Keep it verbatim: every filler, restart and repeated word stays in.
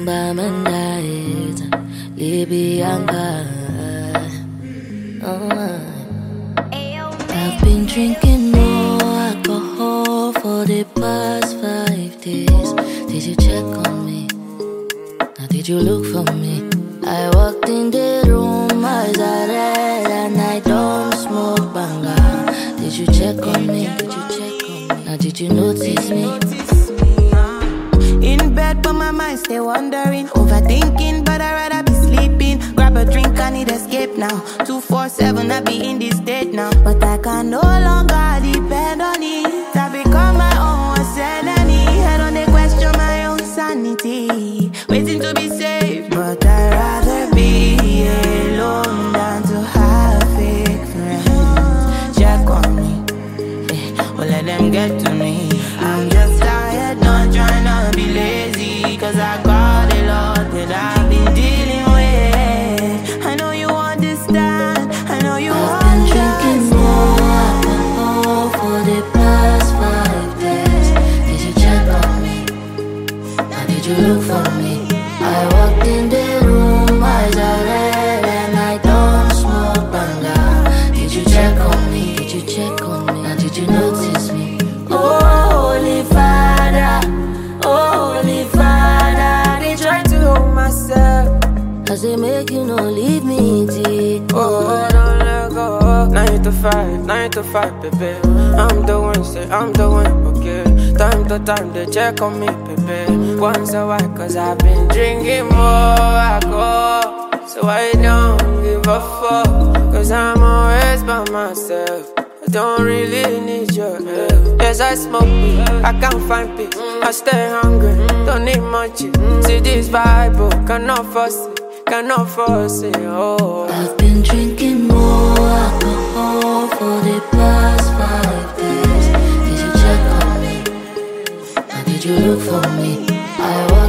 Bamandait, Libyanka. Oh, I've been drinking more alcohol for the past five days. Did you check on me? Now did you look for me? I walked in the room, eyes are red, and I don't smoke banga. Did you check on me? Did you check on me? Now did you notice me? In bed, but my mind stay wandering, overthinking, but I'd rather be sleeping. Grab a drink, I need escape now. two four seven, I be in this state now. But I can no longer depend on it. I become my own sanity. I don't question my own sanity, waiting to be saved. But I'd rather be alone than to have fake friends. Check on me, yeah, well let them get to me. I'm just tired, not trying to be lazy, cause I got a lot that I've been dealing with. I know you understand, I know you I've understand. been drinking more alcohol for the past five days. Did you check on me? Now did you look for me? I walked in the room, eyes are red, and I don't smoke banga. Did you check on me? Did you check on me? Now did you notice me? Oh, Holy Father, oh, Holy Father, they try to hold myself. I say make you no leave me, T. Oh, don't let go. Nine to five, nine to five, baby. I'm the one, say I'm the one, okay. Time to time, they check on me, baby. Once a while, cause I've been drinking more alcohol. So I don't give a fuck, cause I'm always by myself. I don't really need your help. Yes, I smoke weed, I can't find peace. I stay hungry, don't need much. See this vibe, oh, cannot force it, cannot force it, oh. I've been drinking more alcohol for the past five days. Did you check on me? Now did you look for me? I was